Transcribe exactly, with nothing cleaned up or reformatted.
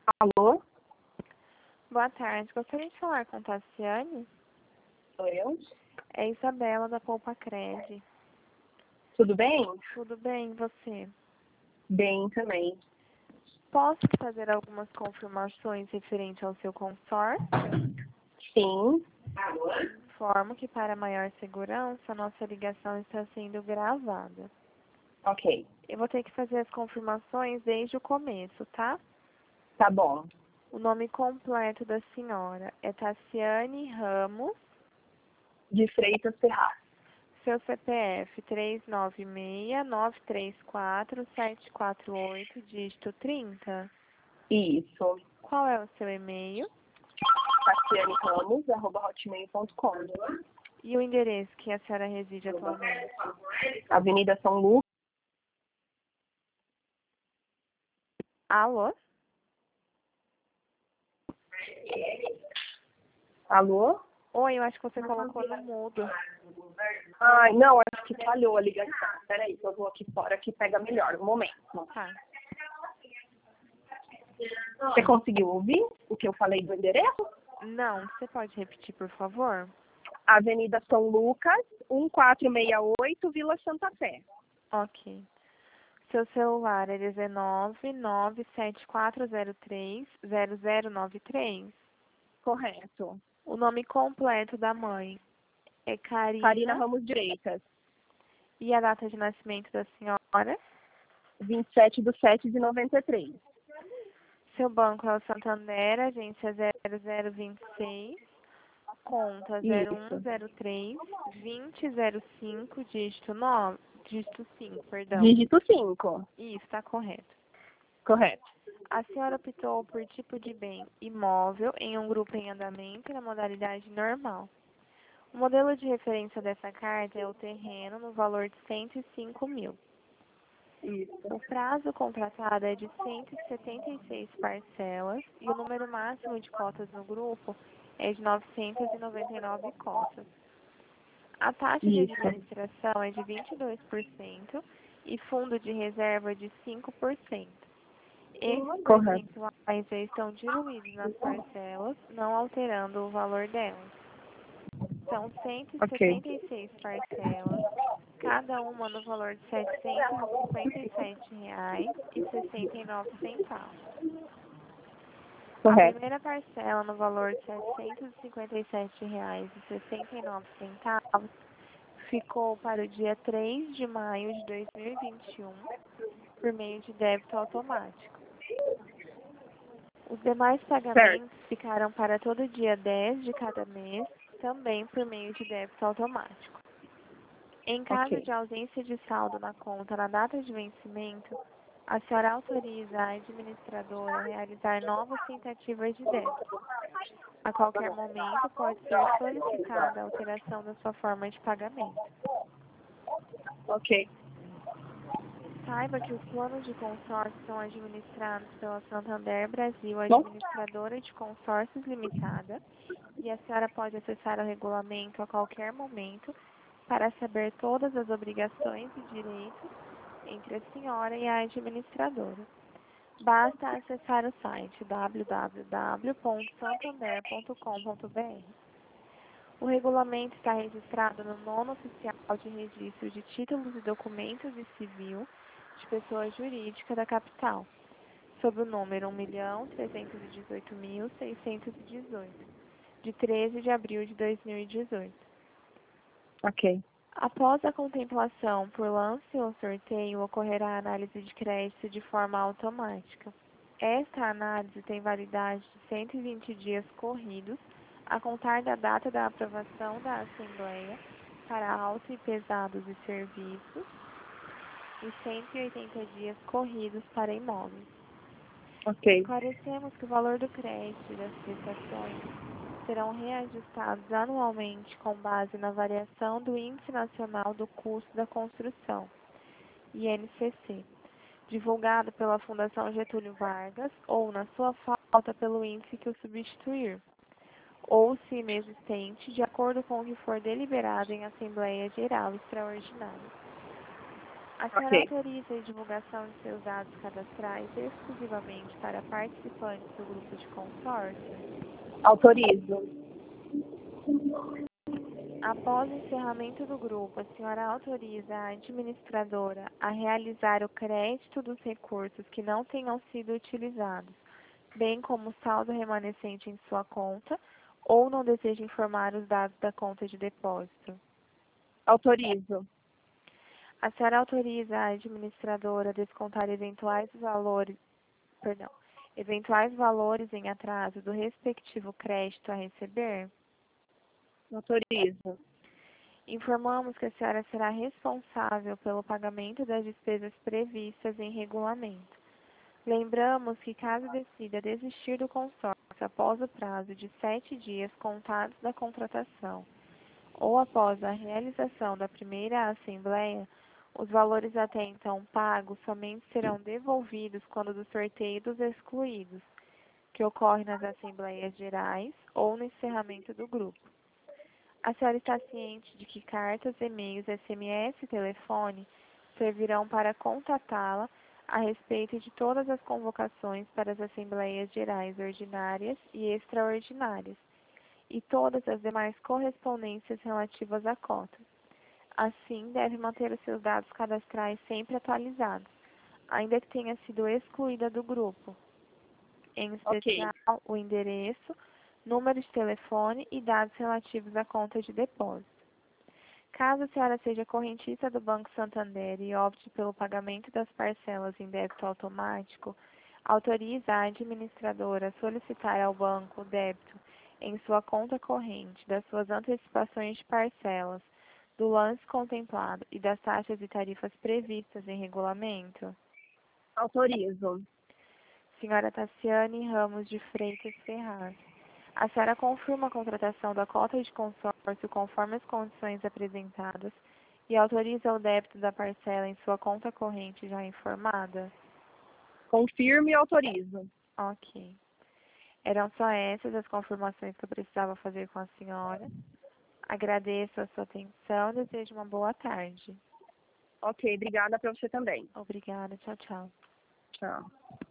Alô? Boa tarde. Gostaria de falar com Tassiane? Sou eu? É Isabela da Poupa Cred. Tudo bem? Tudo bem, e você? Bem também. Posso fazer algumas confirmações referente ao seu consórcio? Sim. Informo que para maior segurança, nossa ligação está sendo gravada. Ok. Eu vou ter que fazer as confirmações desde o começo, tá? Tá bom. O nome completo da senhora é Tassiane Ramos. De Freitas Ferraz. Seu C P F três nove seis, nove três quatro, sete quatro oito, dígito trinta. Isso. Qual é o seu e-mail? Tassiane Ramos, arroba hotmail ponto com. E o endereço que a senhora reside atualmente? Avenida São Lucas. Alô? Alô? Oi, eu acho que você colocou no mudo. Ai, não, acho que falhou a ligação. Peraí, que eu vou aqui fora que pega melhor. Um momento. Tá. Você conseguiu ouvir o que eu falei do endereço? Não, você pode repetir, por favor? Avenida São Lucas, um quatro seis oito, Vila Santa Fé. Ok. Seu celular é dezenove, nove sete quatro zero três, zero zero nove três. Correto. O nome completo da mãe é Karina. Karina Ramos Direitas. E a data de nascimento da senhora? vinte e sete de sete de noventa e três. Seu banco é o Santander, agência zero zero dois seis, conta zero um Isso. zero três, vinte zero cinco, dígito nove, dígito cinco, perdão. Dígito cinco. Isso, está correto. Correto. A senhora optou por tipo de bem imóvel em um grupo em andamento na modalidade normal. O modelo de referência dessa carta é o terreno no valor de cento e cinco mil. Isso. O prazo contratado é de cento e setenta e seis parcelas e o número máximo de cotas no grupo é de novecentas e noventa e nove cotas. A taxa de Isso. administração é de vinte e dois por cento e fundo de reserva de cinco por cento. Esses Correto. percentuais já estão diluídos nas parcelas, não alterando o valor delas. São cento e Ok. setenta e seis parcelas, cada uma no valor de setecentos e cinquenta e sete reais e sessenta e nove centavos. A Correto. primeira parcela no valor de setecentos e cinquenta e sete reais e sessenta e nove centavos ficou para o dia três de maio de dois mil e vinte e um por meio de débito automático. Os demais pagamentos Certo. ficaram para todo dia dez de cada mês, também por meio de débito automático. Em caso Ok. de ausência de saldo na conta na data de vencimento, a senhora autoriza a administradora a realizar novas tentativas de débito. A qualquer momento pode ser solicitada a alteração da sua forma de pagamento. Ok. Saiba que os planos de consórcio são administrados pela Santander Brasil Bom? Administradora de Consórcios Limitada e a senhora pode acessar o regulamento a qualquer momento para saber todas as obrigações e direitos entre a senhora e a administradora. Basta acessar o site w w w ponto santander ponto com ponto b r. O regulamento está registrado no nono oficial de registro de títulos e documentos de civil de pessoa jurídica da capital, sob o número um milhão trezentos e dezoito mil seiscentos e dezoito, de treze de abril de dois mil e dezoito. Ok. Após a contemplação por lance ou sorteio, ocorrerá a análise de crédito de forma automática. Esta análise tem validade de cento e vinte dias corridos, a contar da data da aprovação da Assembleia para auto e pesados e serviços, e cento e oitenta dias corridos para imóveis. Ok. Esclarecemos que o valor do crédito e das prestações serão reajustados anualmente com base na variação do Índice Nacional do Custo da Construção, I N C C, divulgado pela Fundação Getúlio Vargas ou, na sua falta, pelo índice que o substituir, ou, se inexistente, de acordo com o que for deliberado em Assembleia Geral Extraordinária. A senhora Ok. autoriza a divulgação de seus dados cadastrais exclusivamente para participantes do grupo de consórcio? Autorizo. Após o encerramento do grupo, a senhora autoriza a administradora a realizar o crédito dos recursos que não tenham sido utilizados, bem como o saldo remanescente em sua conta, ou não deseja informar os dados da conta de depósito? Autorizo. A senhora autoriza a administradora a descontar eventuais valores, perdão, eventuais valores em atraso do respectivo crédito a receber? Autorizo. Informamos que a senhora será responsável pelo pagamento das despesas previstas em regulamento. Lembramos que, caso decida desistir do consórcio após o prazo de sete dias contados da contratação ou após a realização da primeira assembleia, os valores até então pagos somente serão devolvidos quando do sorteio dos excluídos, que ocorre nas assembleias gerais ou no encerramento do grupo. A senhora está ciente de que cartas, e-mails, S M S e telefone servirão para contatá-la a respeito de todas as convocações para as assembleias gerais ordinárias e extraordinárias, e todas as demais correspondências relativas à cota. Assim, deve manter os seus dados cadastrais sempre atualizados, ainda que tenha sido excluída do grupo, em especial Ok. o endereço, número de telefone e dados relativos à conta de depósito. Caso a senhora seja correntista do Banco Santander e opte pelo pagamento das parcelas em débito automático, autoriza a administradora a solicitar ao banco o débito em sua conta corrente das suas antecipações de parcelas, do lance contemplado e das taxas e tarifas previstas em regulamento? Autorizo. Senhora Tassiane Ramos de Freitas Ferraz, a senhora confirma a contratação da cota de consórcio conforme as condições apresentadas e autoriza o débito da parcela em sua conta corrente já informada? Confirmo e autorizo. Ok. Eram só essas as confirmações que eu precisava fazer com a senhora. Agradeço a sua atenção e desejo uma boa tarde. Ok, obrigada para você também. Obrigada. Tchau, tchau. Tchau.